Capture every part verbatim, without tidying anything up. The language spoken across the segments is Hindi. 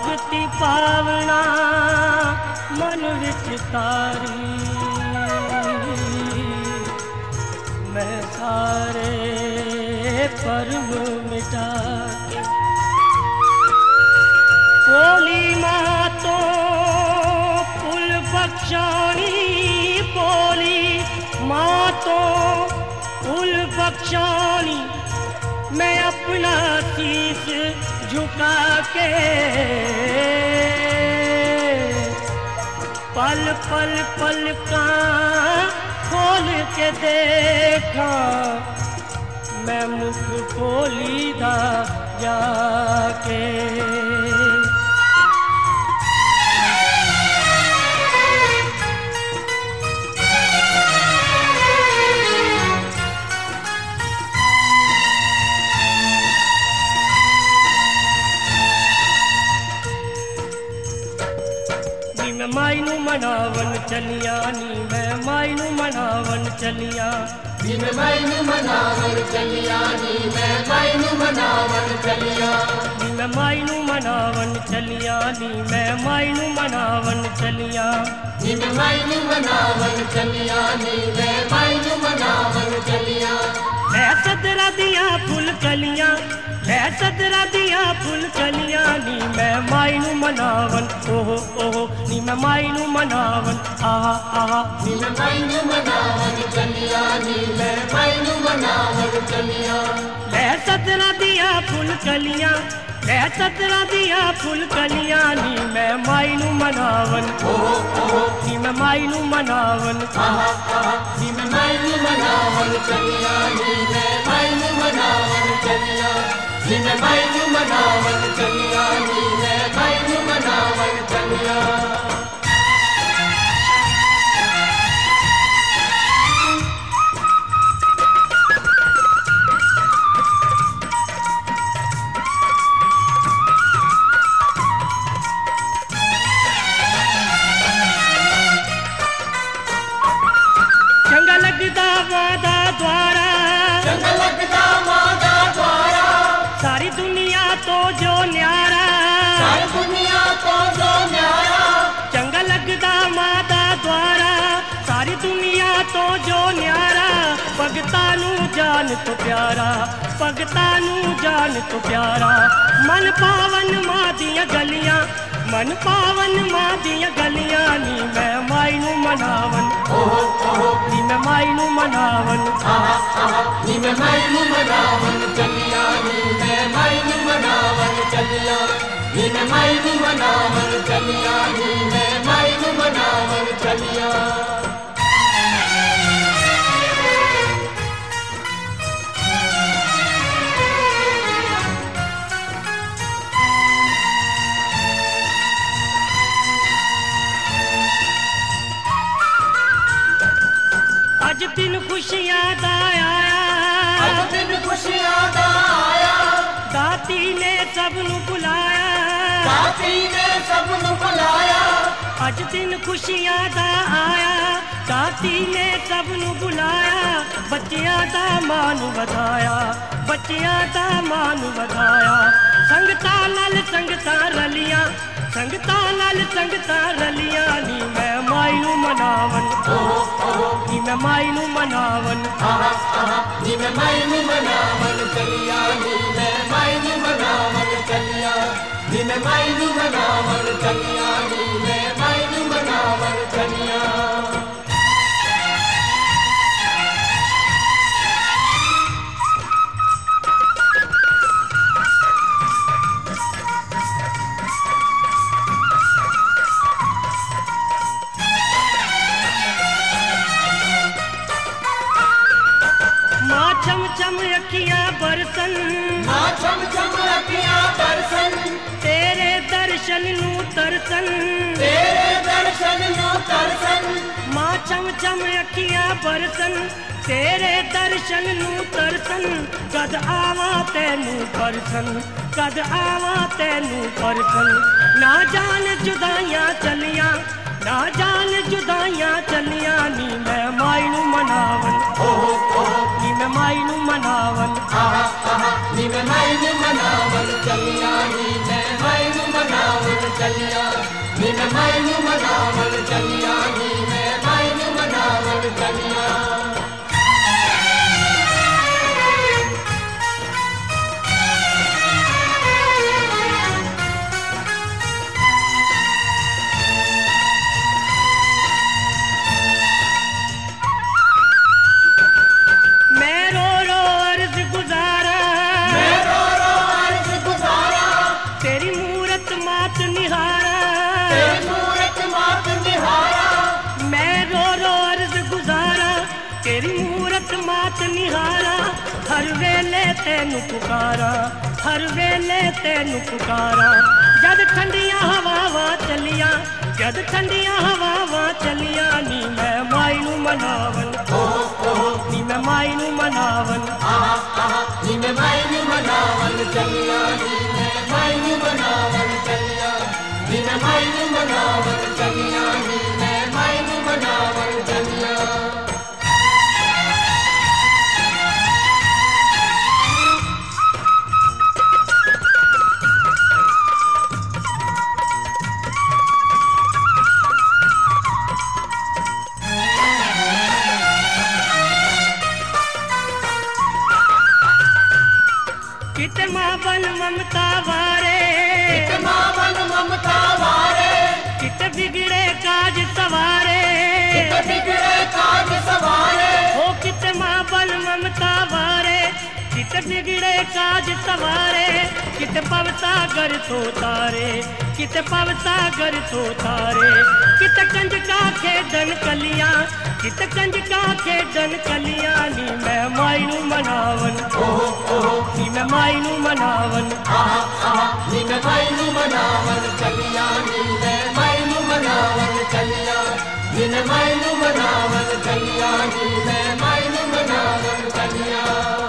भगति पावना मन विच तारी, मैं सारे परम मिटा के। भोली माँ तो पुल बख्शानी, भोली माँ तो पुल बख्शानी, मैं अपना शीश झुका के पल पल पल का खोल के देखा, मैं मुख खोली दा जाके। मैं माई नू मनावन चलिया नी, मैं माई नू मनावन चलिया, नी मैं माई नू मनावन चलिया, नी मैं माई नू मनावन चलिया, नी मैं माई नू मनावन चलिया, नी मैं माई नू मनावन चलिया, नी मैं माई नू मनावन चलिया, नी मैं माई नू मनावन चलिया। है सदरा दिया फुल कलियां, है सदरा दिया फुल कलियां, नी मैं माई नू मनावन ओहो ओहो, नी मैं माई नू मनावन आहा आहा, नी मैं माई नू मनावन चलिया, नी मैं माई नू मनावन चलिया। है सदरा दिया फुल कलियां, है सदरा दिया फुल कलियां, नी मैं माई नू मनावन ओहो ओहो, नी मैं माई नू मनावन आहा आहा, नी मैं माई नू मनावन चलिया, नी मैं माई नू मनावन चलिया, नी मैं माई नू मनावन चलिया, नी मैं माई नू मनावन चलिया। चंगा लगदा वादा द्वारा, चंगा लगदा वादा द्वारा, सारी दुनिया तो जो न्यारा, सारी दुनिया तो जो न्यारा। चंगा लगदा मादा द्वारा, सारी दुनिया तो जो न्यारा, भगता नू जान तो प्यारा, भगता नू जान तो प्यारा। मन पावन मां दियां गलियां, मन पावन मां दियां गलियां, नी मैं माई नू मनावन ओहो ओहो, नी मैं माई नू मनावन आहा आहा, नी मैं माई नू मनावन चलिया, नी मैं माई नू मनावन चलिया, नी मैं माई नू मनावन चलिया, नी मैं माई नू मनावन चलिया। अज दिन खुशियां दा आया, अज दिन खुशियां दा आया, दाती ने सब नू बुलाया, दाती ने सब नू बुलाया। अज दिन खुशियां दा आया, दाती ने सब नू बुलाया, बच्चियां दा मान वधाया, बच्चियां दा मान वधाया। संगतां नाल संगतां रलियां, संगतां नाल संगतां रलियां, नी मैं माई नू मनावन ओहो ओहो, नी मैं माई नू मनावन आहा आहा, नी मैं माई नू मनावन चलिया, नी मैं माई नू मनावन चलिया, नी मैं माई नू मनावन चलिया, नी मैं माई नू मनावन चलिया। छम छम अखियां बरसन, माँ छम छम अखियां बरसन, तेरे दर्शन नू तरसन, तेरे दर्शन नू तरसन। माँ छम छम अखियां बरसन, तेरे दर्शन नू तरसन। कद आवा तैनू परसन, कद आवा तैनू परसन। ना जान जुदाइयां चलियां, ना जान जुदाइयां चलियां, नी मैं माई नू मनावन ओहो ओहो, नी मैं माई नू मनावन आहा आहा, नी मैं माई नू मनावन चलिया, नी मैं माई नू मनावन चलिया नी मैं माई नू मनावन चलिया नी मैं माई नू मनावन चलिया हर वेले तेनू पुकारा हर वेले तेनू पुकारा जद ठंडिया हवावां चलिया जद ठंडिया हवावां चलिया नी मैं माई नू मनावन नी मैं माई नू मनावन नी मैं माई नू मनावन चलिया नी मैं माई नू मनावन चलिया नी मैं माई नू मनावन चलिया नी मैं माई नू मनावन चलिया कित मावन ममता वारे कित मावन ममता वारे कित बिगड़े काज सवारे कित बिगड़े काज सवारे हो कित मावन ममता वारे कित बिगड़े काज सवारे कित पवता घर तो तारे कित पवता घर तो तारे कित कंजका खेडन कलियां कित कंजका खेडन कलियां नी मैं माई नू मनावन नी मैं माई नू मनावन नी मैं माई नू मनावन चलिया नी मैं माई नू मनावन चलिया नी मैं माई नू मनावन चलिया नी मैं माई नू मनावन चलिया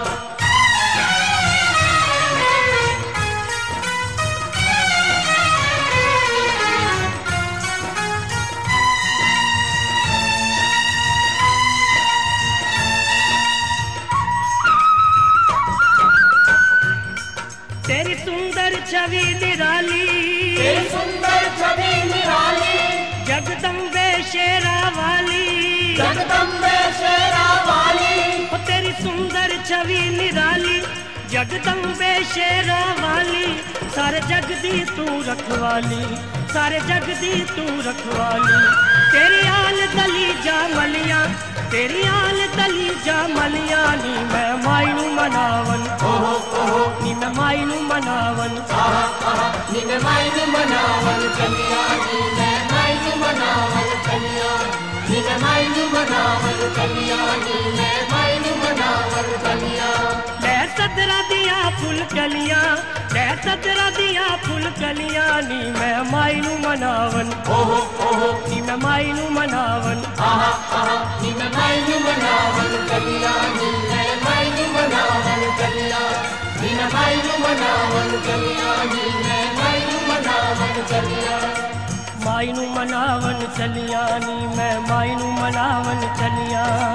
तेरी सुंदर छवि निराली तेरी सुंदर छवि निराली जगदम्बे शेरा वाली जगदम्बे शेरा वाली हो तेरी सुंदर छवि निराली जगदम्बे शेरा वाली सारे जग दी तू रखवाली सारे जग दी तू रखवाली तेरी आल दली जा मलिया तेरी आल दली जा मलिया नी मैं माई नू मनावन नी मैं माई नू मनावन नी मैं माई नू मनावन चलिया नी मैं माई नू मनावन चलिया नी मैं माई नू मनावन चलिया नी मैं माई नू मनावन चलिया लै सदरा दिया फुल कलियां लै सदरा दिया फुल कलियां नी मैं माई नू मनावन नी मैं माई नू मनावन नी मैं माई नू मनावन चलिया नी मैं माई नू मनावन चलिया नी मैं माई नू मनावन चलिया नी मैं माई नू मनावन चलिया माई नू मनावन चलिया नी मैं माई नू मनावन चलिया